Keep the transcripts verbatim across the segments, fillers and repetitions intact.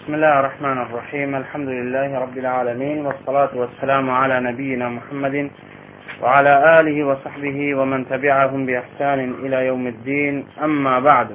بسم الله الرحمن الرحيم. الحمد لله رب العالمين، والصلاة والسلام على نبينا محمد وعلى آله وصحبه ومن تبعهم بإحسان إلى يوم الدين. أما بعد،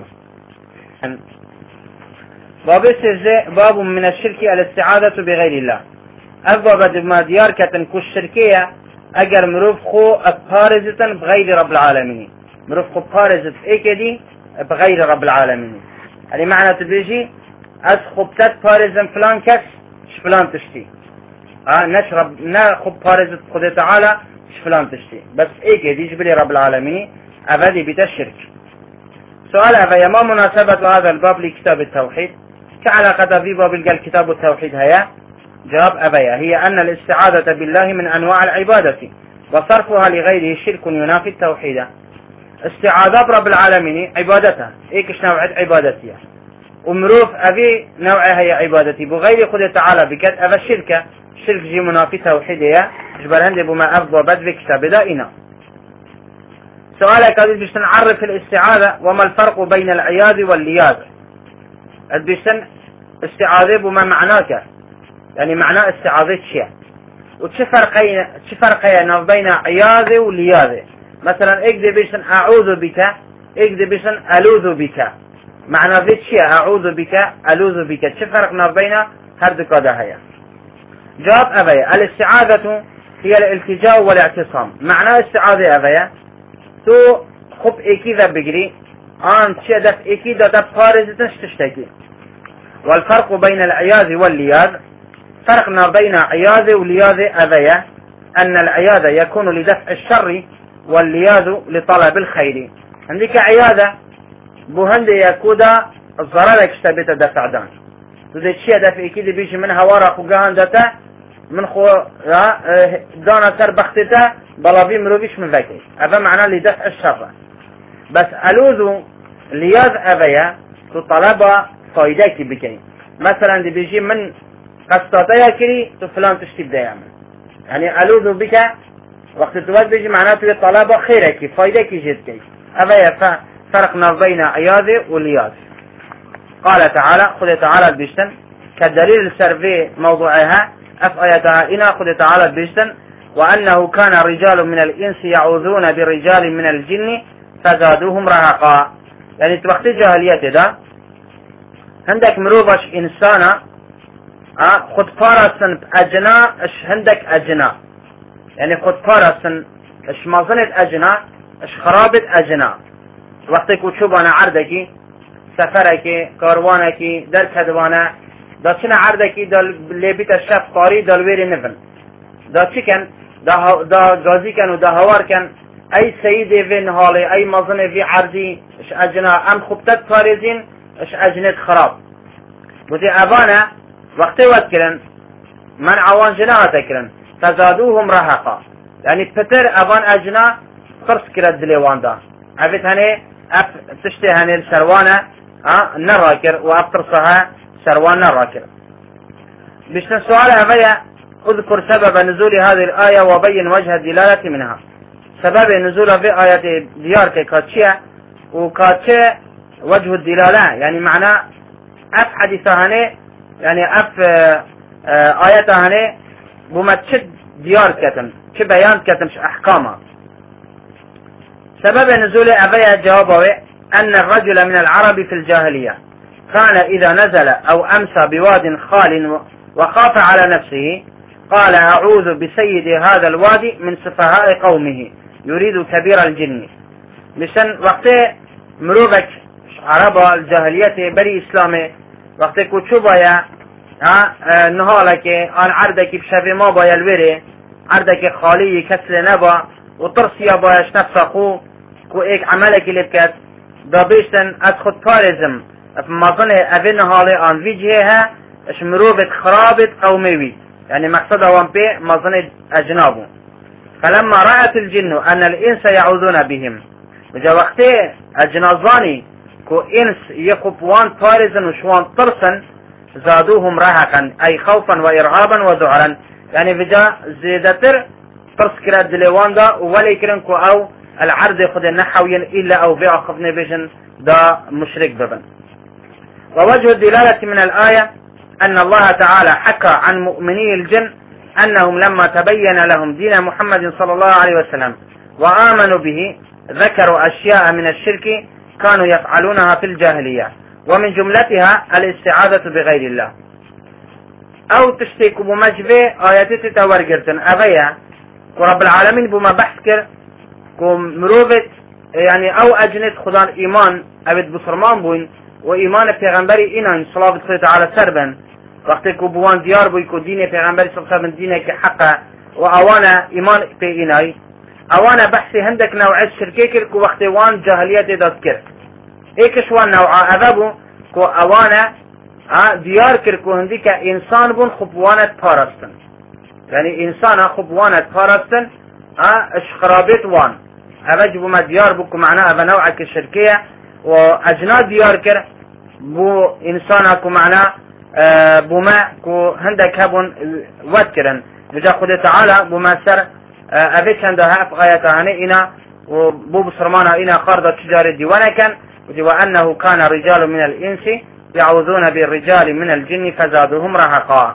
باب باب من الشرك الاستعاذة بغير الله. أبواب ما ديار كتن كو الشركية أجر مروف خو بارزة بغير رب العالمين، مروف خو بارزة إيكدي بغير رب العالمين. يعني معنى تبيجي أسخب تت بارزة فلان كس فلان تشتي آه نشرب ناخب بارزة خد تعالى فلان تشتي، بس إيكدي جبلي رب العالمين أبدي بيت الشرك. سؤال أبا ما مناسبة هذا الباب لكتاب التوحيد؟ كعلاقة في باب الكتاب التوحيد هيا؟ جواب أبايا هي أن الاستعاذة بالله من أنواع العبادة، وصرفها لغيره شرك ينافي التوحيد. استعاذة برب العالمين عبادته، إيكش نوع عبادتها، ومروف أبي نوعها هي عبادتي بغير خد تعالى بكت أبا الشركة شرك جي منافي توحيدية جبر هندي بما أبوى بدل كتاب دائنا. سؤالك هذا بيش نعرف الاستعاذة وما الفرق بين العياذ واللياذ. بيش استعاذة بما معناك، يعني معناه استعاذة شيء، وش فرقين شو فرقين بين عياذ ولياذ. مثلا اكذب بيش اعوذ بك، اكذب بيش الوذ بك، معنى ذي شيء اعوذ بك الوذ بك، شو فرقنا بين هردك هذا هي؟ جواب أبايا الاستعاذة هي الالتجاء والاعتصام. معنى استعاذة أبايا تو خب اكيد بجري ان شيء دف اكيد دف خارج تشتكي. والفرق بين العياذ واللياذ، فرقنا بين عياذ ولياذ أبايا أن العياذ يكون لدفع الشر واللياذ لطلب الخير. عندك عياذة بوهندي يكودا الضرر يكشتبت دفع دان، وذي الشيء دفع اكيد بيجي منها ورق وقهان دتا من خو دانا سر بختتا بلابي مروبيش من ذاكي، أبا معنى لدفع الشر. بس ألوذ لياذ أبايا تطلب فايداك بكي. مثلا دي بيجي من قصتايا كري فلان تشتي بدا يعمل، يعني ألوذ بك وقت التواد بيجي معناته طلب خيرك فايداك جدك. أبايا فرقنا بين عياذ واللياذ. قال تعالى خذ تعالى بيشتن كالدليل السرفي موضوعها أفآيتها إنا خذ تعالى بيشتن وأنه كان رجال من الإنس يعوذون برجال من الجن فزادوهم رهقا. يعني توقت الجاهلية ده عندك مروبش إنسانة أه خد بارسن أجنا إش عندك أجنا، يعني خد بارسن إش مازنت أجنا إش خرابت أجنا. وقتك وشوبانا عردكي سفركي كاروانكي در كدوانا دا چنا عردكي دال لبيت الشف قاري دال ويري نفن دا چكن دا دا غازي كان ودا هوار كان أي سيدي في نهالي أي مازن في عرضي إش أجنا أم خبتت بارزين إش أجنت خراب. وذي أبانا وقتی وقت کرن من عوان جناها تکرن فزادوهم رهقا، يعني پتر اوان اجنا قرص کرد دلوان دا عفت هنه اف تشتي هنه السروانة اه نراكر وافترصها سروان نراكر. بشتن سؤال هذا اذكر سبب نزول هذه الآية وبين وجه الدلالة منها. سبب نزول في آية ديارك كاتشيا وكاتشي وجه الدلالة، يعني معنى اف حديثة هنه يعني اف آياتها هنه بما تشد ديار كتم چه بيان كتم ش احكامها. سبب نزول أبايا جوابه أن الرجل من العرب في الجاهلية كان إذا نزل أو أمسى بواد خال وخاف على نفسه قال أعوذ بسيد هذا الوادي من سفهاء قومه يريد كبير الجن. مشان وقت مروبك عرب الجاهلية بري إسلامي وقتی کو چو بایا نهالك آن عردك بشوی ما بایا الوره عردك خالی کسل نبا و ترسیا بایش نفس خو کو ایک عملك اللي بكت دا بيشتن از خود پارزم مظن اوه نهاله آن وجهها اش مروبت خرابت قومي، يعني مقصد وان بي مظن اجنابه. فلما رأت الجن ان الانس يعوذون بهم وجا وقتی اجنازاني كو إنس يقب وان طارزا وشوان طرسا زادوهم رهقا أي خوفا وإرهابا وذعرا، يعني بجا زيدتر طرس كرا دليوان دا ولي كرنكو أو العرض خد النحويا إلا أو بيع خفن بيجن دا مشرك ببن. ووجه الدلالة من الآية أن الله تعالى حكى عن مؤمني الجن أنهم لما تبين لهم دين محمد صلى الله عليه وسلم وآمنوا به ذكروا أشياء من الشرك كانوا يفعلونها في الجاهلية، ومن جملتها الاستعاذة بغير الله. أو تشتيك بمجبه آياتي تتورقرتن أغيا ورب العالمين بما بحث كر كم مروفت يعني أو أجنت خدان إيمان أبد بصرمان بوين وإيمان پیغمبری اینان صلاة خدا تعالی سربن وقتی که بوان دیار بوی که دین پیغمبری صلی الله علیه و دینه که حقه و اوانا ایمان به اینای اوانا بحثی هندک نوع شرکی کرد که وقتی وان جاهلیت داد کرد ایکش وان نوع اذابو که اوانا دیار کرد که هندی که انسان بون خبوانت پارستن، یعنی انسان خبوانت پارستن اش خرابت وان اوجبو ما دیار بو که معناه او نوع که شرکیه و اجناد دیار کرد بو انسان کو معنا بو ما کو هندك هبون ود کرن بجا خود تعالى بو ما سر ابي كان ده اف غايتانه اینا و بو بسرمانه اینا قرض تجاري ديوانه كان وانه كان رجال من الانس يعوذون بالرجال من الجن فزادوهم رهقا.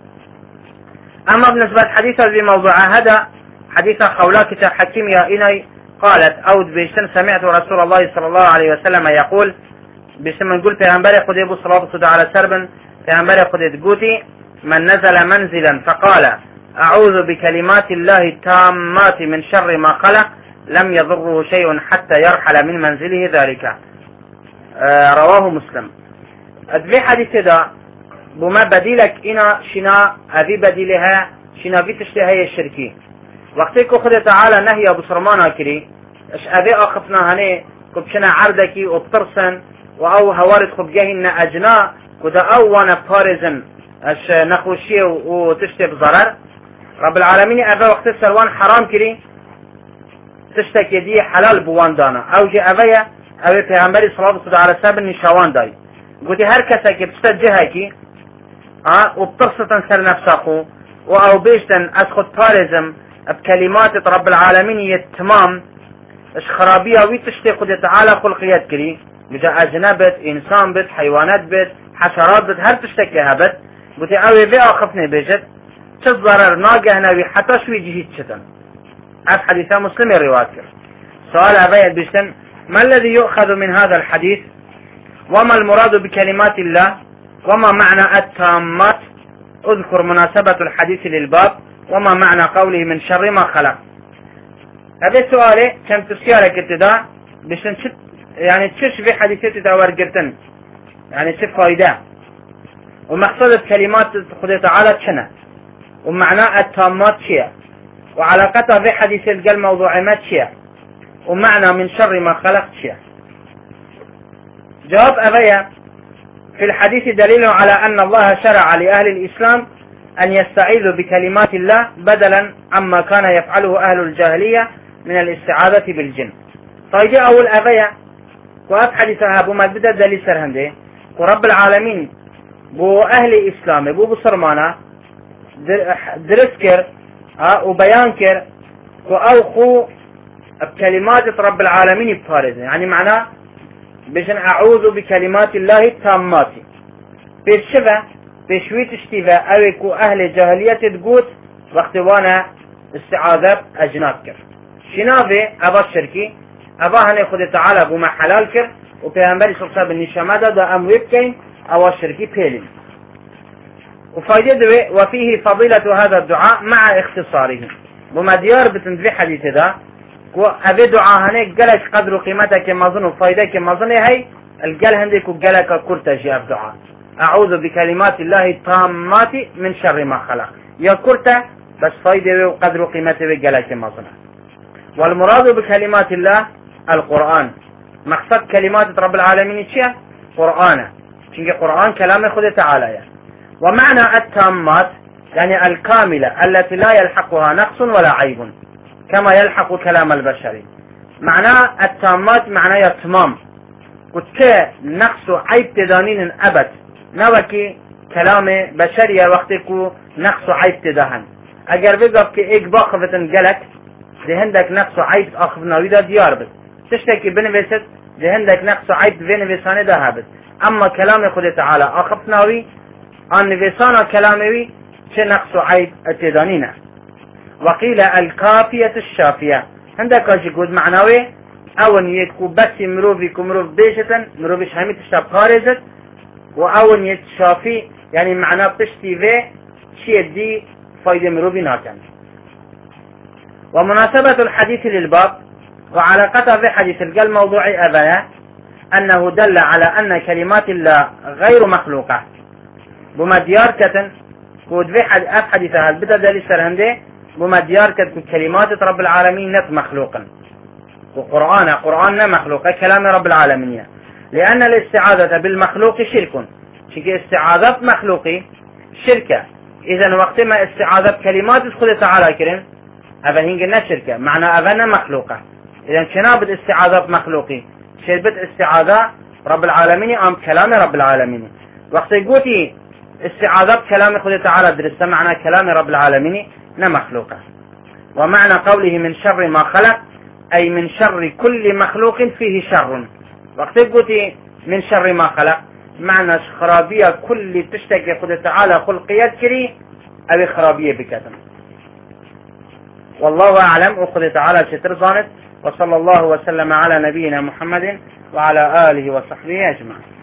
اما بالنسبه حديث في موضوع هذا حديث خولاك حكيم يا إني قالت أود بيشتن سمعت رسول الله صلى الله عليه وسلم يقول بسم نقول پیغمبر خدا ابو صلى الله عليه وسلم پیغمبر خدا تقولي من نزل منزلا فقال أعوذ بكلمات الله التامات من شر ما خلق لم يضره شيء حتى يرحل من منزله ذلك. آه رواه مسلم. أدبي حديث ده بما بديلك إنا شنا أبي بديلها شنا في تشتهي الشركي وقتی که خود تعالی نهی ابو سرمانا کری اش ابی آخفنا هنه کبشنا عردکی و بترسن و او هوارد خب جهن اجنا کدا او وانا بارزن اش نخوشی و تشتی بضرر رب العالمین ابی وقتی سروان حرام کری تشتکی دی حلال بوان دانا او جی ابی ابی پیغمبری صلی الله علیه وسلم نشوان دای گوتی هر کسی که بسته جهه کی و بترستن سر نفسخو و او بیشتن از خود پارزم بكلمات رب العالمين يتمام اش خرابية ويتشتي قد تعالى خلقيات كري بجا اجنبت انسان بت حيوانات بت حشرات بت هر تشتكيها بت بتي اوي بي اخفني بيجت چه ضرر ناقه نوي حتى شوي جهيد شتن از حديثة مسلم الروايات كر. سؤال ابايا بيشتن ما الذي يؤخذ من هذا الحديث وما المراد بكلمات الله وما معنى التامات؟ اذكر مناسبة الحديث للباب وما معنى قوله من شر ما خلق. هذا سؤالي كم تسيارك ابتداء بشن شت يعني تشش في حديثة تدور قرتن يعني شت فايدة ومقصود كلمات خدا تعالى شنة ومعنى التامات شيء وعلاقتها في حديث القل موضوعات شيء ومعنى من شر ما خلق شيء. جواب أبيا في الحديث دليل على أن الله شرع لأهل الإسلام أن يستعيذوا بكلمات الله بدلا عما كان يفعله أهل الجاهلية من الاستعاذة بالجن. طيب أول أبيا وأب حديثها بما بدأ دليل سرهنده ورب العالمين بو أهل الإسلام بو بصرمانا درسكر وبيانكر وأوخو بكلمات رب العالمين بفارزة يعني معناه بشن أعوذ بكلمات الله التامات بشبه بشويت اشتباه اويكو اهل جاهلية تقول وقت وانا استعاذة اجناب كر شنافي ابا الشركي ابا هني خد تعالى بما حلال كر وبيغمبري صلى الله عليه وسلم نشامده دا ام ويبكين او الشركي بيلين وفايدة دوي وفيه فضيلة هذا الدعاء مع اختصاره بما ديار بتنزلي حديث دا كو ابي دعاء هني قلش قدر قيمتك مظن وفايدة كمظن هي القل هنديك وقلك كرتا جاب دعاء أعوذ بكلمات الله التامات من شر ما خلق يا كرتا بس فايدة وقدر قيمته وقلك مظن. والمراد بكلمات الله القرآن مقصد كلمات رب العالمين شيء قرآن شيء قرآن كلام خود تعالى يعني. ومعنى التامات يعني الكاملة التي لا يلحقها نقص ولا عيب كما يلحق كلام البشري. معنى التامات معنى يتمام كتك نقص عيب تدانين أبد نوكي كلام بشري وقتكو نقص عيب تدهن اگر بگاب که ایک باخفتن گلک دهندك نقص عيب اخفناوی دا ديار بس تشتكي بنویست دهندك نقص عيب بنویسانه دا هبس. اما كلام خود تعالى اخفناوی آن نفسانا كلامي چه نقص وعيب اتدانينا. وقيل الكافية الشافية عندك اجي قد معنوي اون يتكو بس مروفي كمروف بيشتن مروفيش همي تشتاب خارجت واون يتشافي يعني معناه بشتي في شي دي فايدة مروفي ناكن. ومناسبة الحديث للباب وعلاقته في حديث القل موضوعي أبدا أنه دل على أن كلمات الله غير مخلوقة بما ديار كتن كود في حد أف حديثها البدأ دليل سرهنده بما ديار كتن كلمات رب العالمين نت مخلوقا وقرآن قرآن مخلوقة كلام رب العالمين لأن الاستعاذة بالمخلوق شرك شكي استعاذة مخلوقي شركة. إذا وقت ما استعاذة كلمات خذ تعالى كريم أبا هنجنا شركة معنى أبنا مخلوقة. إذا شنابت استعاذة مخلوقي شربت استعاذة رب العالمين أم كلام رب العالمين. وقت قوتي استعاذة كلام خذ تعالى درست معنى كلام رب العالمين نمخلوقة. ومعنى قوله من شر ما خلق أي من شر كل مخلوق فيه شر. وقت قوتي من شر ما خلق معنى خرابية كل تشتكي خذ تعالى خلقيات كري أو خرابية بكتم. والله أعلم. وخذ تعالى شتر ظانت. وصلى الله وسلم على نبينا محمد وعلى آله وصحبه أجمعين.